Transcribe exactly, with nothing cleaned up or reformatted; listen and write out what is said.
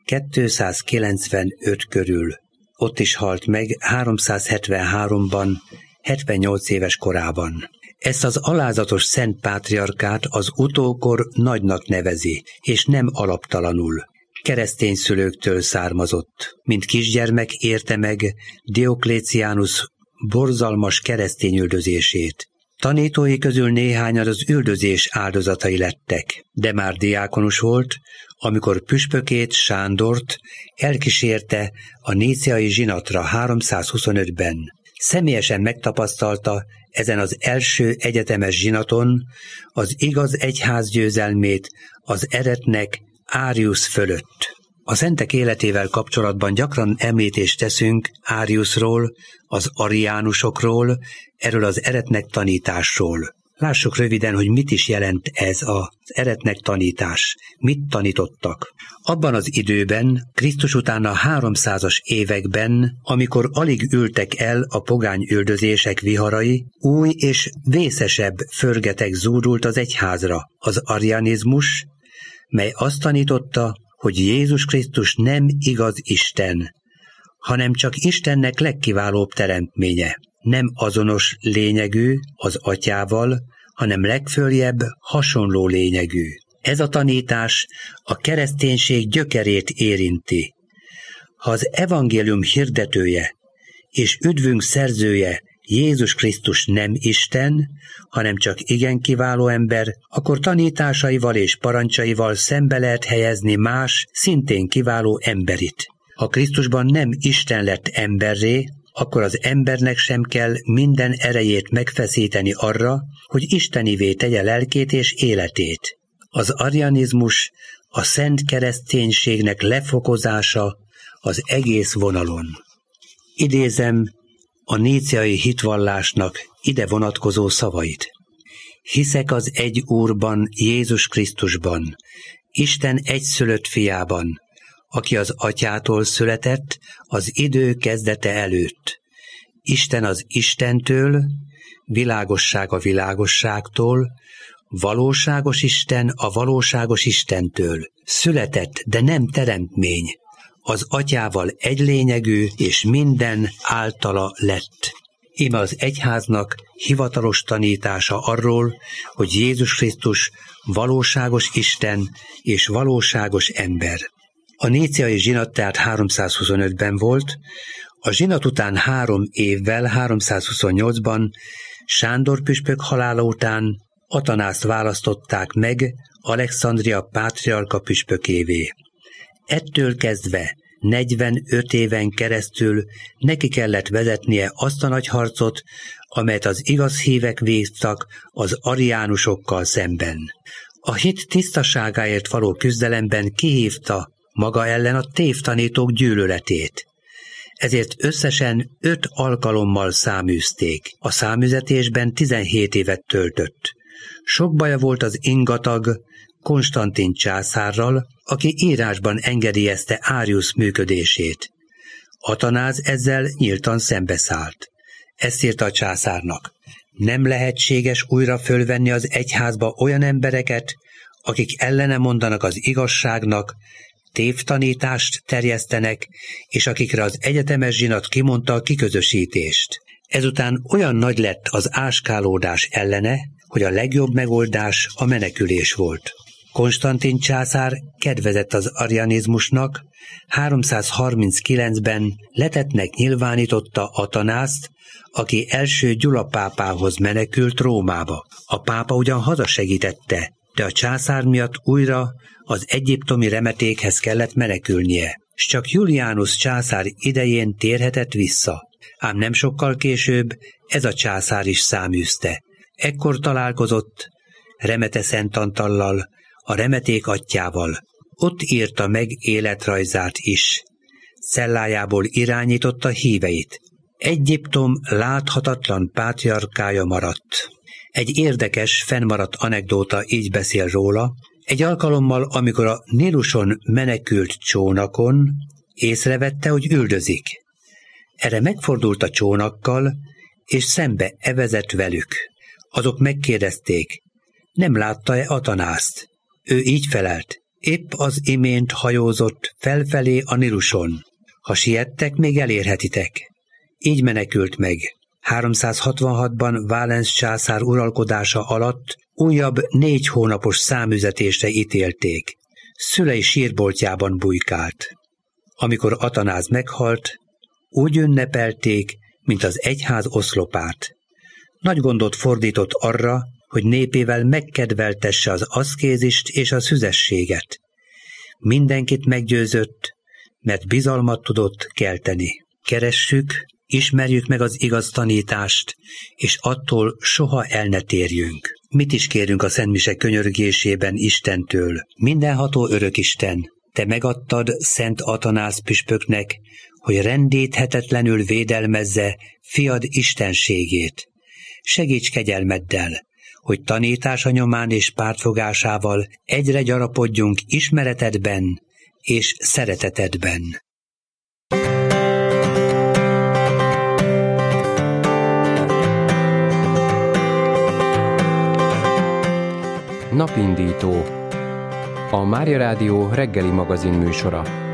kétszázkilencvenöt körül. Ott is halt meg háromszázhetvenháromban, hetvennyolc éves korában. Ezt az alázatos szent pátriarkát az utókor nagynak nevezi, és nem alaptalanul. Keresztény szülőktől származott. Mint kisgyermek érte meg Diokléciánus borzalmas keresztény üldözését. Tanítói közül néhányan az üldözés áldozatai lettek, de már diákonus volt, amikor püspökét, Sándort elkísérte a níciai zsinatra háromszázhuszonötben. Személyesen megtapasztalta ezen az első egyetemes zsinaton az igaz egyház győzelmét az eretnek Áriusz fölött. A szentek életével kapcsolatban gyakran említést teszünk Áriuszról, az ariánusokról, erről az eretnek tanításról. Lássuk röviden, hogy mit is jelent ez az eretnek tanítás. Mit tanítottak? Abban az időben, Krisztus után a háromszázas években, amikor alig ültek el a pogány üldözések viharai, új és vészesebb förgeteg zúdult az egyházra. Az arianizmus, mely azt tanította, hogy Jézus Krisztus nem igaz Isten, hanem csak Istennek legkiválóbb teremtménye. Nem azonos lényegű az atyával, hanem legföljebb hasonló lényegű. Ez a tanítás a kereszténység gyökerét érinti. Ha az evangélium hirdetője és üdvünk szerzője Jézus Krisztus nem Isten, hanem csak igen kiváló ember, akkor tanításaival és parancsaival szembe lehet helyezni más, szintén kiváló emberit. Ha Krisztusban nem Isten lett emberré, akkor az embernek sem kell minden erejét megfeszíteni arra, hogy istenivé tegye lelkét és életét. Az arianizmus a szent kereszténységnek lefokozása az egész vonalon. Idézem a níciai hitvallásnak ide vonatkozó szavait. Hiszek az egy Úrban, Jézus Krisztusban, Isten egyszülött fiában, aki az atyától született az idő kezdete előtt. Isten az Istentől, világosság a világosságtól, valóságos Isten a valóságos Istentől. Született, de nem teremtmény, az atyával egy lényegű, és minden általa lett. Íme az egyháznak hivatalos tanítása arról, hogy Jézus Krisztus valóságos Isten és valóságos ember. A níciai zsinat tehát háromszázhuszonötben volt, a zsinat után három évvel, háromszázhuszonnyolcban Sándor püspök halála után Atanászt választották meg Alexandria pátriarka püspökévé. Ettől kezdve negyvenöt éven keresztül neki kellett vezetnie azt a nagy harcot, amelyet az igaz hívek vívtak az ariánusokkal szemben. A hit tisztaságáért való küzdelemben kihívta maga ellen a tévtanítók gyűlöletét. Ezért összesen öt alkalommal száműzték. A számüzetésben tizenhét évet töltött. Sok baja volt az ingatag Konstantin császárral, aki írásban engedélyezte Áriusz működését. Atanáz ezzel nyíltan szembeszállt. Ezt írta a császárnak. Nem lehetséges újra fölvenni az egyházba olyan embereket, akik ellene mondanak az igazságnak, tévtanítást terjesztenek, és akikre az egyetemes zsinat kimondta a kiközösítést. Ezután olyan nagy lett az áskálódás ellene, hogy a legjobb megoldás a menekülés volt. Konstantin császár kedvezett az arianizmusnak, háromszázharminckilencben letettnek nyilvánította Atanászt, aki első Gyula pápához menekült Rómába. A pápa ugyan hazasegítette, de a császár miatt újra az egyiptomi remetékhez kellett menekülnie, s csak Julianus császár idején térhetett vissza. Ám nem sokkal később ez a császár is száműzte. Ekkor találkozott Remete Szent Antallal, a remeték atyjával. Ott írta meg életrajzát is. Cellájából irányította híveit. Egyiptom láthatatlan pátriarkája maradt. Egy érdekes, fennmaradt anekdóta így beszél róla. Egy alkalommal, amikor a Níluson menekült csónakon, észrevette, hogy üldözik. Erre megfordult a csónakkal, és szembe evezett velük. Azok megkérdezték, nem látta-e Atanászt? Ő így felelt, épp az imént hajózott felfelé a Niluson. Ha siettek, még elérhetitek. Így menekült meg. háromszázhatvanhatban Valens császár uralkodása alatt újabb négy hónapos számüzetésre ítélték. Szülei sírboltjában bujkált. Amikor Atanáz meghalt, úgy ünnepelték, mint az egyház oszlopát. Nagy gondot fordított arra, hogy népével megkedveltesse az aszkézist és a szüzességet. Mindenkit meggyőzött, mert bizalmat tudott kelteni. Keressük, ismerjük meg az igaz tanítást, és attól soha el ne térjünk. Mit is kérünk a szentmise könyörgésében Istentől? Mindenható örökisten, te megadtad Szent Atanáz püspöknek, hogy rendíthetetlenül védelmezze fiad istenségét. Segíts kegyelmeddel, hogy tanítása nyomán és pártfogásával egyre gyarapodjunk ismeretedben és szeretetedben. Napindító. A Mária Rádió reggeli magazin műsora.